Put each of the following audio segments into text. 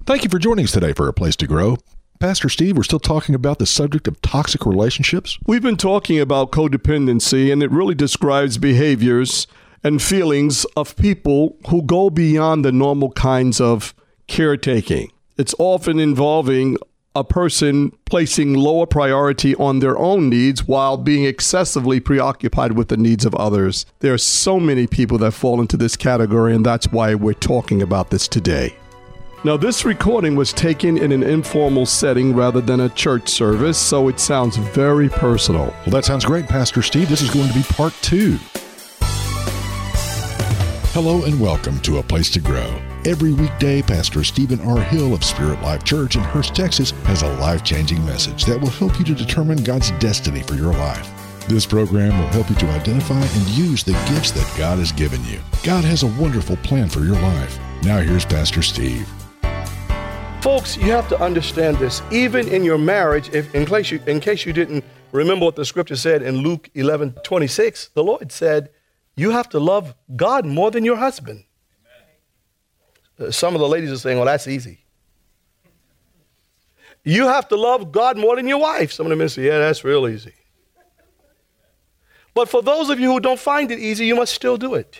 Thank you for joining us today for A Place to Grow. Pastor Steve, we're still talking about the subject of toxic relationships. We've been talking about codependency, and it really describes behaviors and feelings of people who go beyond the normal kinds of caretaking. It's often involving a person placing lower priority on their own needs while being excessively preoccupied with the needs of others. There are so many people that fall into this category, and that's why we're talking about this today. Now, this recording was taken in an informal setting rather than a church service, so it sounds very personal. Well, that sounds great, Pastor Steve. This is going to be part 2. Hello and welcome to A Place to Grow. Every weekday, Pastor Stephen R. Hill of Spirit Life Church in Hurst, Texas, has a life-changing message that will help you to determine God's destiny for your life. This program will help you to identify and use the gifts that God has given you. God has a wonderful plan for your life. Now here's Pastor Steve. Folks, you have to understand this. Even in your marriage, in case you didn't remember what the scripture said in Luke 11:26, the Lord said, you have to love God more than your husband. Some of the ladies are saying, well, that's easy. You have to love God more than your wife. Some of the men say, yeah, that's real easy. But for those of you who don't find it easy, you must still do it.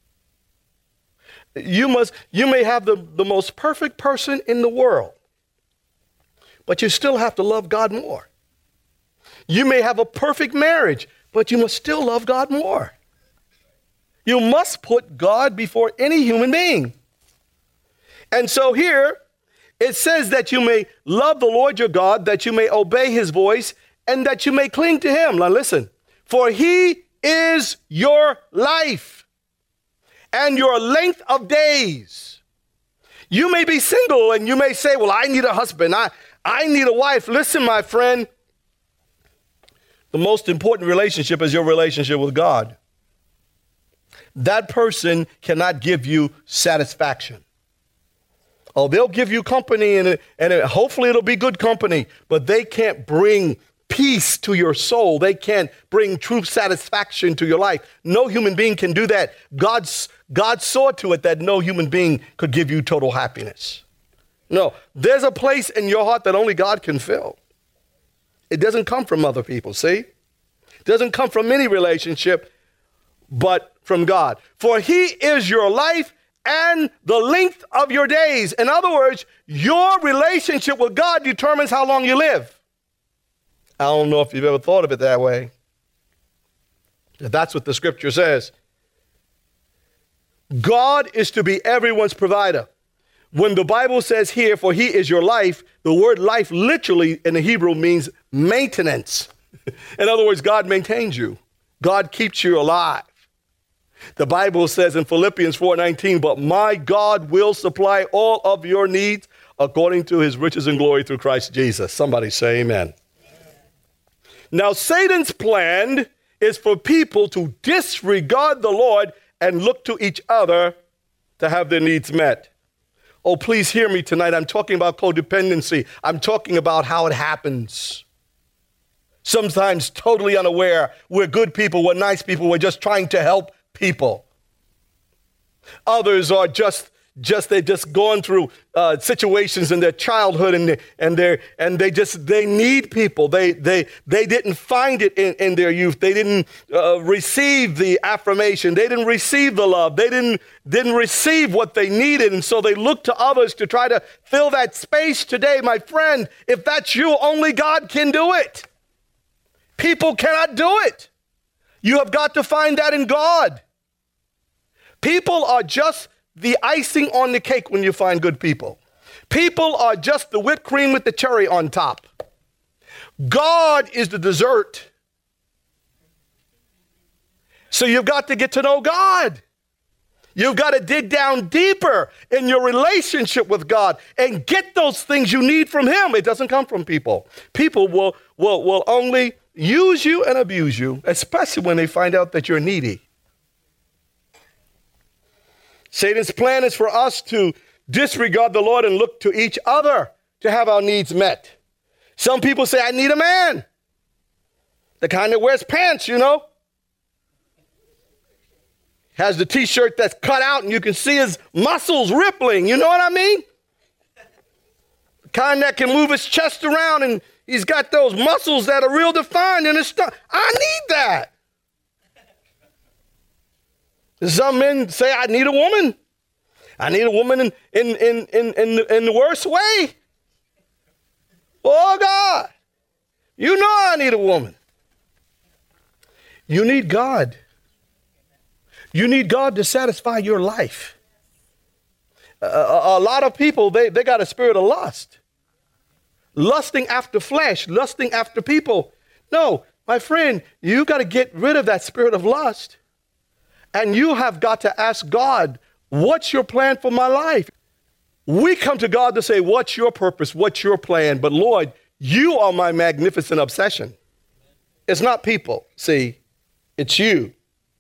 You may have the most perfect person in the world, but you still have to love God more. You may have a perfect marriage, but you must still love God more. You must put God before any human being. And so here, it says that you may love the Lord your God, that you may obey his voice, and that you may cling to him. Now listen, for he is your life and your length of days. You may be single and you may say, well, I need a husband. I need a wife. Listen, my friend, the most important relationship is your relationship with God. That person cannot give you satisfaction. Oh, they'll give you company and hopefully it'll be good company, but they can't bring peace to your soul. They can't bring true satisfaction to your life. No human being can do that. God saw to it that no human being could give you total happiness. No, there's a place in your heart that only God can fill. It doesn't come from other people, see? It doesn't come from any relationship, but from God. For he is your life and the length of your days. In other words, your relationship with God determines how long you live. I don't know if you've ever thought of it that way. That's what the scripture says. God is to be everyone's provider. When the Bible says here, for he is your life, the word life literally in the Hebrew means maintenance. In other words, God maintains you. God keeps you alive. The Bible says in Philippians 4:19, but my God will supply all of your needs according to his riches and glory through Christ Jesus. Somebody say amen. Now, Satan's plan is for people to disregard the Lord and look to each other to have their needs met. Oh, please hear me tonight. I'm talking about codependency. I'm talking about how it happens. Sometimes totally unaware. We're good people. We're nice people. We're just trying to help people. Others are they've just gone through situations in their childhood and they need people. They didn't find it in their youth. They didn't receive the affirmation. They didn't receive the love. They didn't receive what they needed, and so they look to others to try to fill that space. Today, my friend, if that's you, only God can do it. People cannot do it. You have got to find that in God. People are just the icing on the cake when you find good people. People are just the whipped cream with the cherry on top. God is the dessert. So you've got to get to know God. You've got to dig down deeper in your relationship with God and get those things you need from him. It doesn't come from people. People will only use you and abuse you, especially when they find out that you're needy. Satan's plan is for us to disregard the Lord and look to each other to have our needs met. Some people say, I need a man. The kind that wears pants, you know. Has the t-shirt that's cut out and you can see his muscles rippling. You know what I mean? kind that can move his chest around and he's got those muscles that are real defined in his stomach. I need that. Some men say, I need a woman. I need a woman in the worst way. Oh, God. You know I need a woman. You need God. You need God to satisfy your life. A lot of people, they got a spirit of lust. Lusting after flesh, lusting after people. No, my friend, you got to get rid of that spirit of lust. And you have got to ask God, what's your plan for my life? We come to God to say, what's your purpose? What's your plan? But Lord, you are my magnificent obsession. It's not people, see, it's you.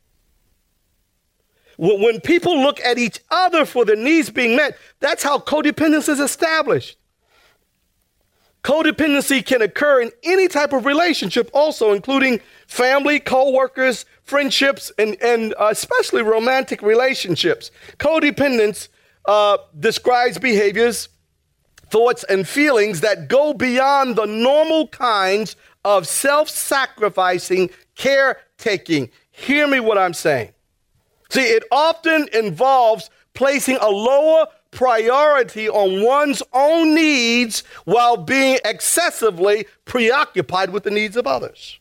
When people look at each other for their needs being met, that's how codependence is established. Codependency can occur in any type of relationship also, including family, co-workers, friendships, and especially romantic relationships. Codependence describes behaviors, thoughts, and feelings that go beyond the normal kinds of self-sacrificing, caretaking. Hear me what I'm saying. See, it often involves placing a lower priority on one's own needs while being excessively preoccupied with the needs of others.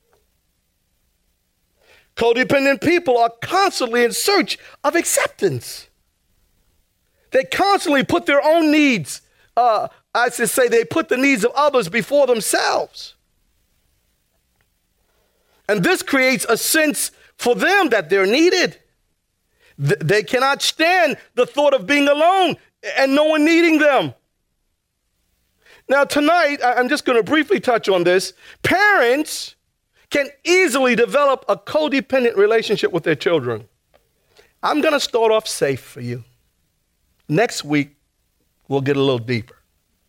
Codependent people are constantly in search of acceptance. They constantly put their own needs, I should say, they put the needs of others before themselves. And this creates a sense for them that they're needed. They cannot stand the thought of being alone and no one needing them. Now, tonight, I'm just going to briefly touch on this. Parents can easily develop a codependent relationship with their children. I'm going to start off safe for you. Next week, we'll get a little deeper.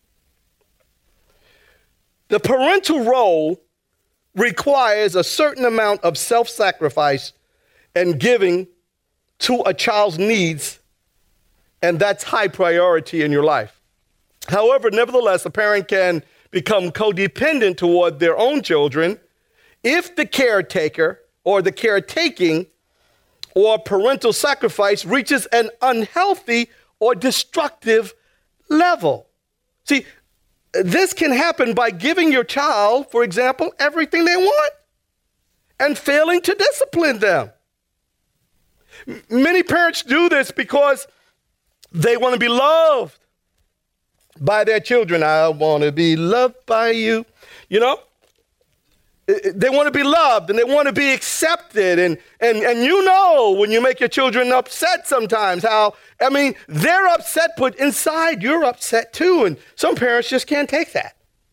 The parental role requires a certain amount of self-sacrifice and giving to a child's needs, and that's high priority in your life. However, nevertheless, a parent can become codependent toward their own children if the caretaker or the caretaking or parental sacrifice reaches an unhealthy or destructive level. See, this can happen by giving your child, for example, everything they want and failing to discipline them. Many parents do this because they want to be loved by their children. I want to be loved by you. You know, they want to be loved and they want to be accepted. And you know, when you make your children upset sometimes, they're upset, but inside you're upset too. And some parents just can't take that.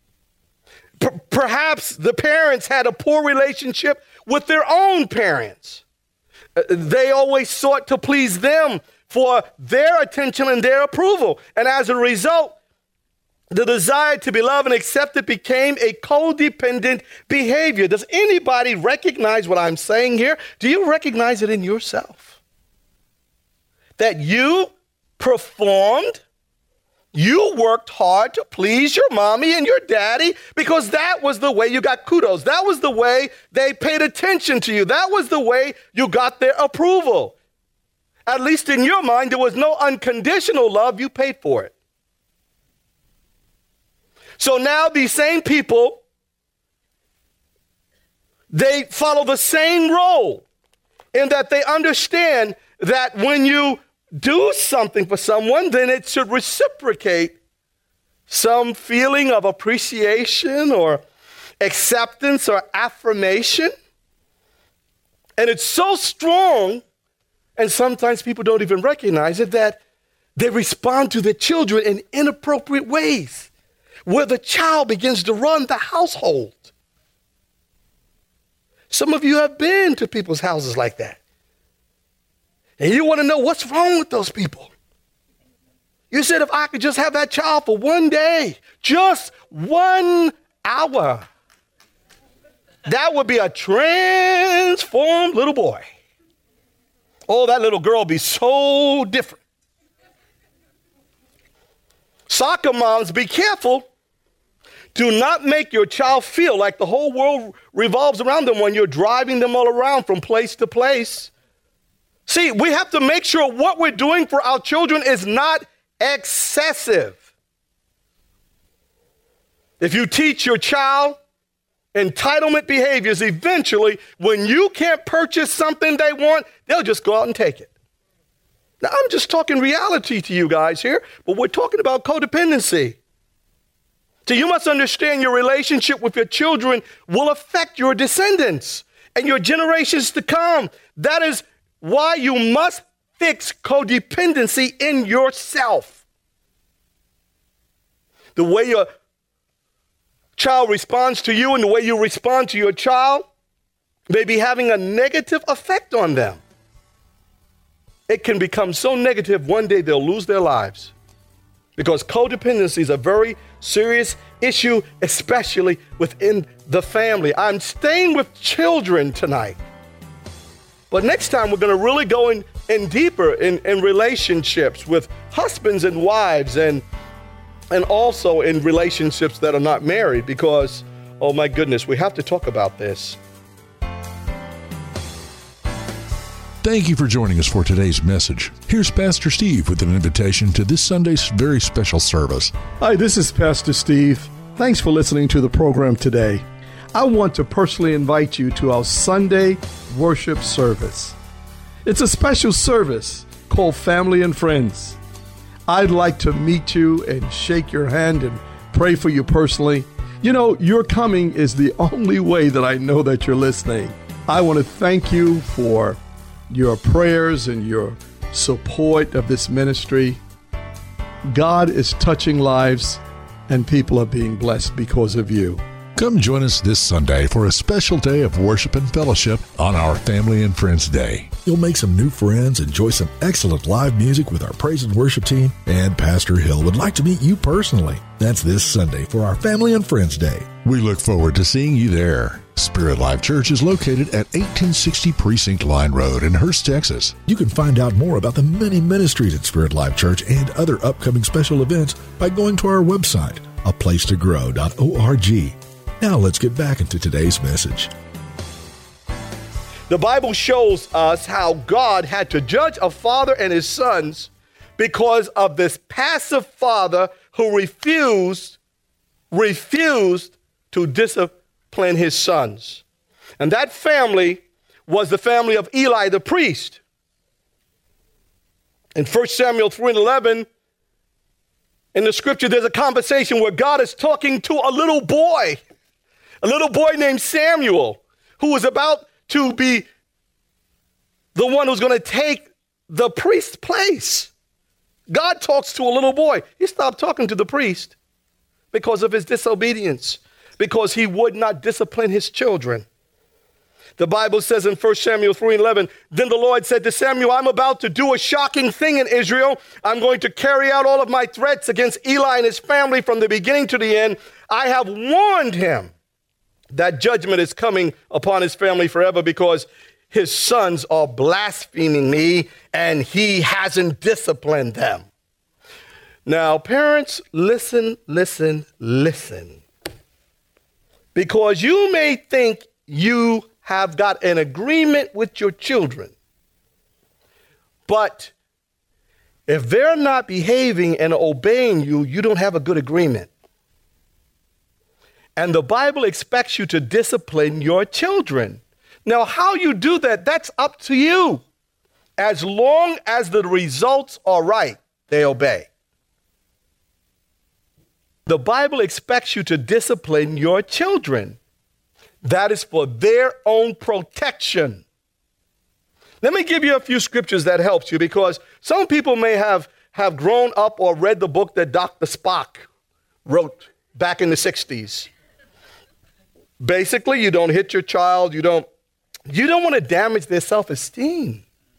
Perhaps the parents had a poor relationship with their own parents. They always sought to please them for their attention and their approval. And as a result, the desire to be loved and accepted became a codependent behavior. Does anybody recognize what I'm saying here? Do you recognize it in yourself? That you performed, you worked hard to please your mommy and your daddy because that was the way you got kudos. That was the way they paid attention to you. That was the way you got their approval. At least in your mind, there was no unconditional love. You paid for it. So now these same people, they follow the same role in that they understand that when you do something for someone, then it should reciprocate some feeling of appreciation or acceptance or affirmation. And it's so strong, and sometimes people don't even recognize it, that they respond to their children in inappropriate ways, where the child begins to run the household. Some of you have been to people's houses like that. And you want to know what's wrong with those people. You said, if I could just have that child for one day, just 1 hour, that would be a transformed little boy. Oh, that little girl would be so different. Soccer moms, be careful. Do not make your child feel like the whole world revolves around them when you're driving them all around from place to place. See, we have to make sure what we're doing for our children is not excessive. If you teach your child entitlement behaviors, eventually, when you can't purchase something they want, they'll just go out and take it. Now, I'm just talking reality to you guys here, but we're talking about codependency. So you must understand your relationship with your children will affect your descendants and your generations to come. That is why you must fix codependency in yourself. The way your child responds to you and the way you respond to your child may be having a negative effect on them. It can become so negative one day they'll lose their lives. Because codependency is a very serious issue, especially within the family. I'm staying with children tonight. But next time we're going to really go in deeper in relationships with husbands and wives and also in relationships that are not married because, oh my goodness, we have to talk about this. Thank you for joining us for today's message. Here's Pastor Steve with an invitation to this Sunday's very special service. Hi, this is Pastor Steve. Thanks for listening to the program today. I want to personally invite you to our Sunday worship service. It's a special service called Family and Friends. I'd like to meet you and shake your hand and pray for you personally. You know, your coming is the only way that I know that you're listening. I want to thank you for your prayers and your support of this ministry. God is touching lives and people are being blessed because of you. Come join us this Sunday for a special day of worship and fellowship on our Family and Friends Day. You'll make some new friends, enjoy some excellent live music with our praise and worship team, and Pastor Hill would like to meet you personally. That's this Sunday for our Family and Friends Day. We look forward to seeing you there. Spirit Life Church is located at 1860 Precinct Line Road in Hurst, Texas. You can find out more about the many ministries at Spirit Life Church and other upcoming special events by going to our website, aplacetogrow.org. Now let's get back into today's message. The Bible shows us how God had to judge a father and his sons because of this passive father who refused to discipline his sons. And that family was the family of Eli the priest. In 1 Samuel 3:11, in the scripture, there's a conversation where God is talking to a little boy named Samuel, who was about to be the one who's going to take the priest's place. God talks to a little boy. He stopped talking to the priest because of his disobedience, because he would not discipline his children. The Bible says in 1 Samuel 3:11, then the Lord said to Samuel, I'm about to do a shocking thing in Israel. I'm going to carry out all of my threats against Eli and his family from the beginning to the end. I have warned him that judgment is coming upon his family forever because his sons are blaspheming me and he hasn't disciplined them. Now, parents, listen. Because you may think you have got an agreement with your children, but if they're not behaving and obeying you, you don't have a good agreement. And the Bible expects you to discipline your children. Now, how you do that, that's up to you. As long as the results are right, they obey. The Bible expects you to discipline your children. That is for their own protection. Let me give you a few scriptures that helps you, because some people may have grown up or read the book that Dr. Spock wrote back in the 60s. Basically, you don't hit your child. You don't want to damage their self-esteem.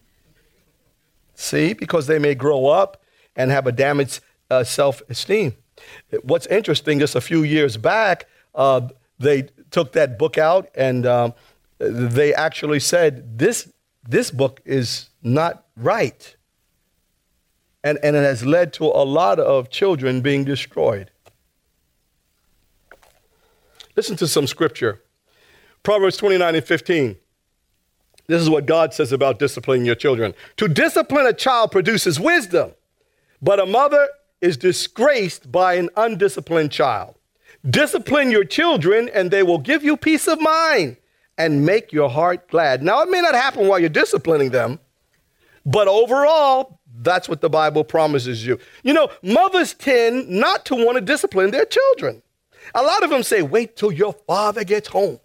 See, because they may grow up and have a damaged self-esteem. What's interesting, just a few years back, they took that book out and they actually said this book is not right. And it has led to a lot of children being destroyed. Listen to some scripture. Proverbs 29:15. This is what God says about disciplining your children. To discipline a child produces wisdom, but a mother is disgraced by an undisciplined child. Discipline your children, and they will give you peace of mind and make your heart glad. Now, it may not happen while you're disciplining them, but overall, that's what the Bible promises you. You know, mothers tend not to want to discipline their children. A lot of them say, wait till your father gets home.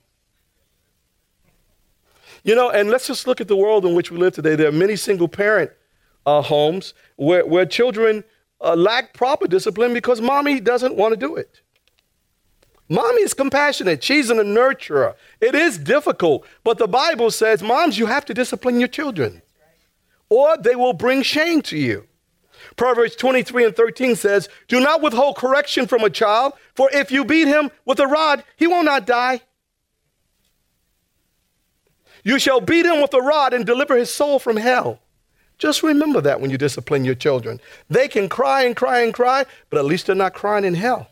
You know, and let's just look at the world in which we live today. There are many single-parent homes where children lack proper discipline because mommy doesn't want to do it. Mommy is compassionate. She's a nurturer. It is difficult, but the Bible says, moms, you have to discipline your children, or they will bring shame to you. Proverbs 23:13 says, do not withhold correction from a child, for if you beat him with a rod, he will not die. You shall beat him with a rod and deliver his soul from hell. Just remember that when you discipline your children. They can cry and cry and cry, but at least they're not crying in hell.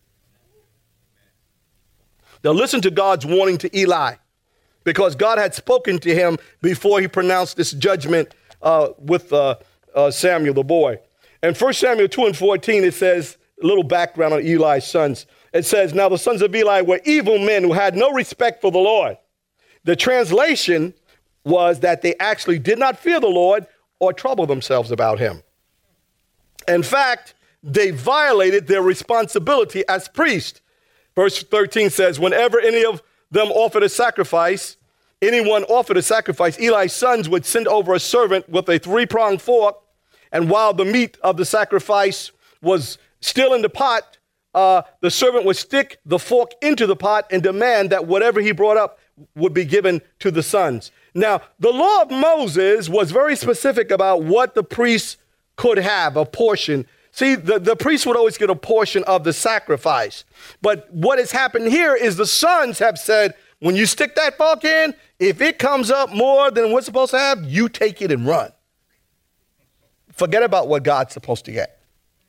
Now listen to God's warning to Eli, because God had spoken to him before he pronounced this judgment with Samuel the boy. In 1 Samuel 2:14, it says, a little background on Eli's sons. It says, now the sons of Eli were evil men who had no respect for the Lord. The translation was that they actually did not fear the Lord or trouble themselves about him. In fact, they violated their responsibility as priests. Verse 13 says, whenever any of them offered a sacrifice, anyone offered a sacrifice, Eli's sons would send over a servant with a 3-pronged fork, and while the meat of the sacrifice was still in the pot, the servant would stick the fork into the pot and demand that whatever he brought up would be given to the sons. Now, the law of Moses was very specific about what the priests could have, a portion. See, the priest would always get a portion of the sacrifice. But what has happened here is the sons have said, when you stick that fork in, if it comes up more than what's supposed to have, you take it and run. Forget about what God's supposed to get.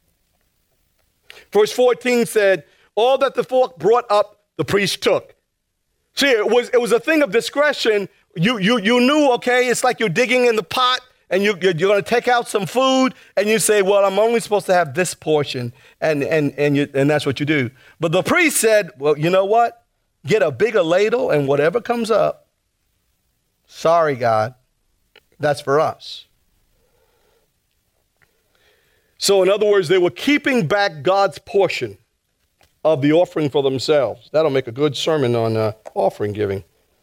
Verse 14 said, all that the fork brought up, the priest took. See, it was a thing of discretion. You knew, okay, it's like you're digging in the pot and you're going to take out some food and you say, well, I'm only supposed to have this portion, and that's what you do. But the priest said, well, you know what? Get a bigger ladle and whatever comes up, sorry, God, that's for us. So in other words, they were keeping back God's portion of the offering for themselves. That'll make a good sermon on offering giving.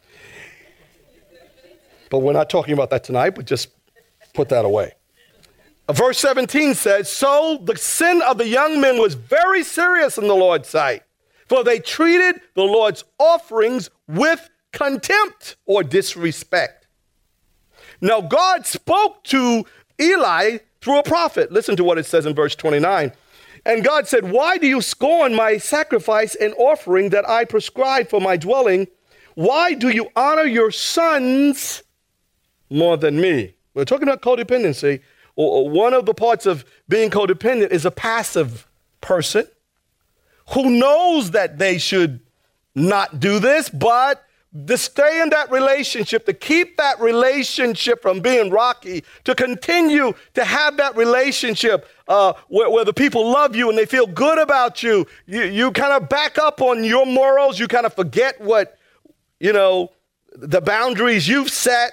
But we're not talking about that tonight, but just put that away. Verse 17 says, so the sin of the young men was very serious in the Lord's sight, for they treated the Lord's offerings with contempt or disrespect. Now God spoke to Eli through a prophet. Listen to what it says in verse 29. And God said, why do you scorn my sacrifice and offering that I prescribed for my dwelling? Why do you honor your sons more than me? We're talking about codependency. One of the parts of being codependent is a passive person who knows that they should not do this, but to stay in that relationship, to keep that relationship from being rocky, to continue to have that relationship where the people love you and they feel good about you, you kind of back up on your morals. You kind of forget what, the boundaries you've set.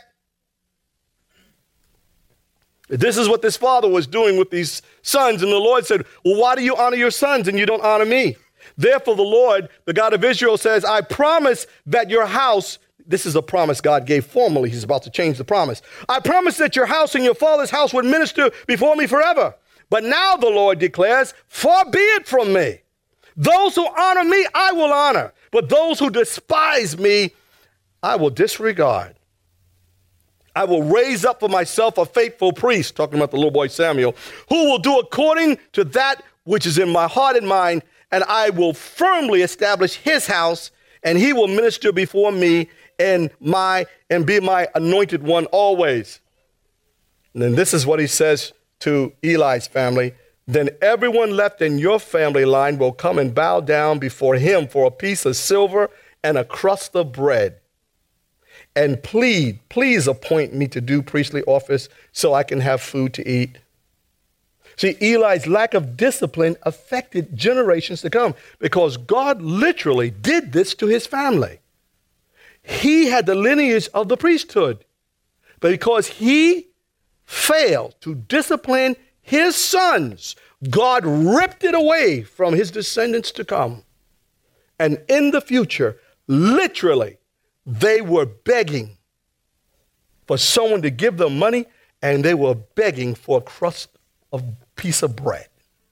This is what this father was doing with these sons. And the Lord said, well, why do you honor your sons and you don't honor me? Therefore, the Lord, the God of Israel, says, I promise that your house, this is a promise God gave formally. He's about to change the promise. I promise that your house and your father's house would minister before me forever. But now the Lord declares, far be it from me. Those who honor me, I will honor. But those who despise me, I will disregard. I will raise up for myself a faithful priest, talking about the little boy Samuel, who will do according to that which is in my heart and mind, and I will firmly establish his house, and he will minister before me and be my anointed one always. And then this is what he says to Eli's family, then everyone left in your family line will come and bow down before him for a piece of silver and a crust of bread. And please appoint me to do priestly office so I can have food to eat. See, Eli's lack of discipline affected generations to come because God literally did this to his family. He had the lineage of the priesthood, but because he failed to discipline his sons, God ripped it away from his descendants to come. And in the future, literally, they were begging for someone to give them money, and they were begging for a crust of piece of bread.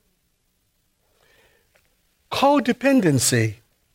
Codependency.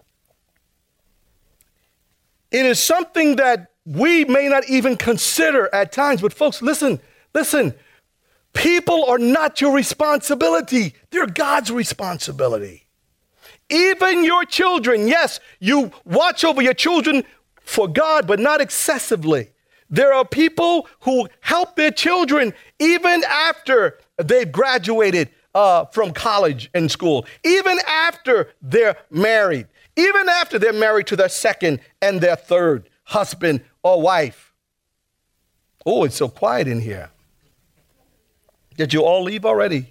It is something that we may not even consider at times, but folks, listen. People are not your responsibility. They're God's responsibility. Even your children, yes, you watch over your children for God, but not excessively. There are people who help their children even after they've graduated from college and school, even after they're married, even after they're married to their second and their third husband or wife. Oh, it's so quiet in here. Did you all leave already?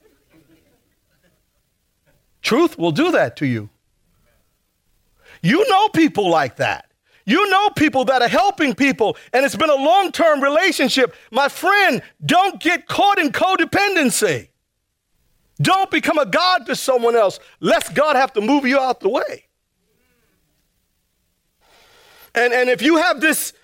Truth will do that to you. You know people like that. You know people that are helping people, and it's been a long-term relationship. My friend, don't get caught in codependency. Don't become a god to someone else, lest God have to move you out the way. And if you have this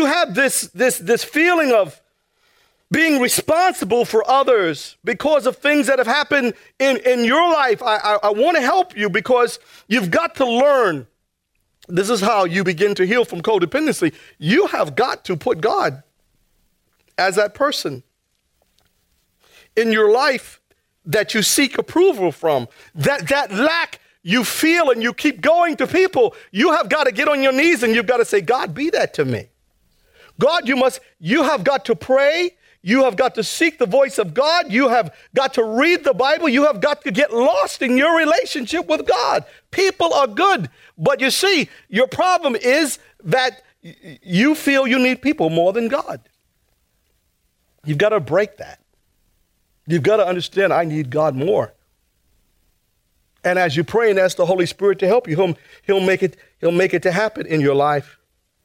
feeling of being responsible for others because of things that have happened in your life, I want to help you because you've got to learn. This is how you begin to heal from codependency. You have got to put God as that person in your life that you seek approval from. That lack you feel and you keep going to people, you have got to get on your knees and you've got to say, God, be that to me. God, you have got to pray. You have got to seek the voice of God. You have got to read the Bible. You have got to get lost in your relationship with God. People are good. But you see, your problem is that you feel you need people more than God. You've got to break that. You've got to understand I need God more. And as you pray and ask the Holy Spirit to help you, he'll make it to happen in your life.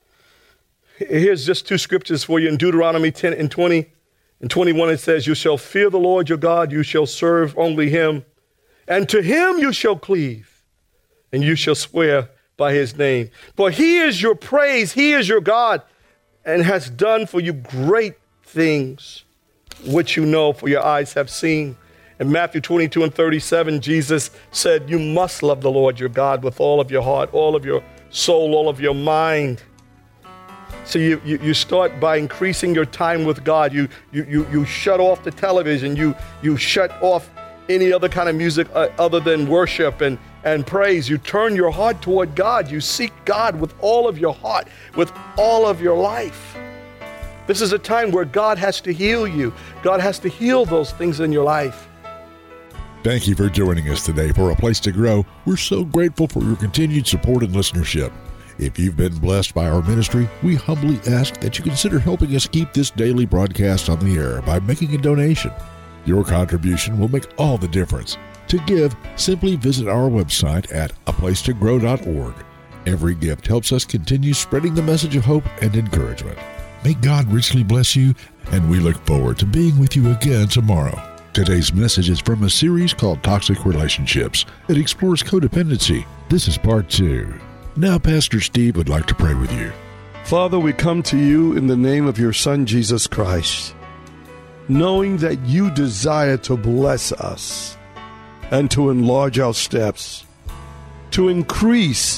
Here's just two scriptures for you in Deuteronomy 10 and 20. In 21 it says, you shall fear the Lord your God, you shall serve only him, and to him you shall cleave, and you shall swear by his name. For he is your praise, he is your God, and has done for you great things, which you know, for your eyes have seen. In Matthew 22 and 37, Jesus said, you must love the Lord your God with all of your heart, all of your soul, all of your mind. So you start by increasing your time with God. You shut off the television. You shut off any other kind of music other than worship and praise. You turn your heart toward God. You seek God with all of your heart, with all of your life. This is a time where God has to heal you. God has to heal those things in your life. Thank you for joining us today for A Place to Grow. We're so grateful for your continued support and listenership. If you've been blessed by our ministry, we humbly ask that you consider helping us keep this daily broadcast on the air by making a donation. Your contribution will make all the difference. To give, simply visit our website at aplacetogrow.org. Every gift helps us continue spreading the message of hope and encouragement. May God richly bless you, and we look forward to being with you again tomorrow. Today's message is from a series called Toxic Relationships. It explores codependency. This is part 2. Now, Pastor Steve would like to pray with you. Father, we come to you in the name of your Son, Jesus Christ, knowing that you desire to bless us and to enlarge our steps, to increase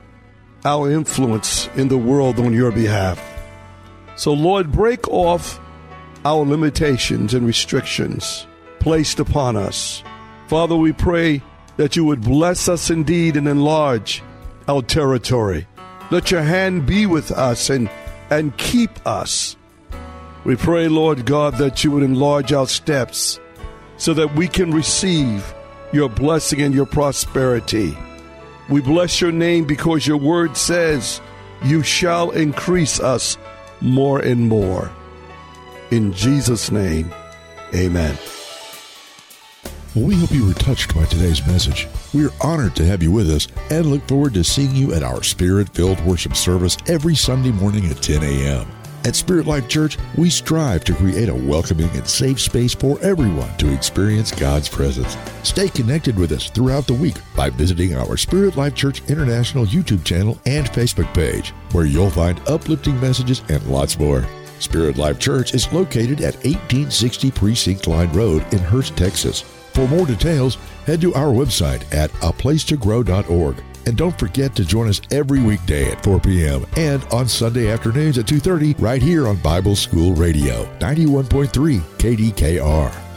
our influence in the world on your behalf. So, Lord, break off our limitations and restrictions placed upon us. Father, we pray that you would bless us indeed and enlarge our territory. Let your hand be with us and keep us We pray, Lord God, that you would enlarge our steps so that we can receive your blessing and your prosperity. We bless your name because your word says you shall increase us more and more. In Jesus' name, amen. Well, we hope you were touched by today's message. We are honored to have you with us and look forward to seeing you at our Spirit-filled worship service every Sunday morning at 10 a.m. At Spirit Life Church, we strive to create a welcoming and safe space for everyone to experience God's presence. Stay connected with us throughout the week by visiting our Spirit Life Church International YouTube channel and Facebook page, where you'll find uplifting messages and lots more. Spirit Life Church is located at 1860 Precinct Line Road in Hurst, Texas. For more details, head to our website at aplacetogrow.org. And don't forget to join us every weekday at 4 p.m. and on Sunday afternoons at 2:30 right here on Bible School Radio, 91.3 KDKR.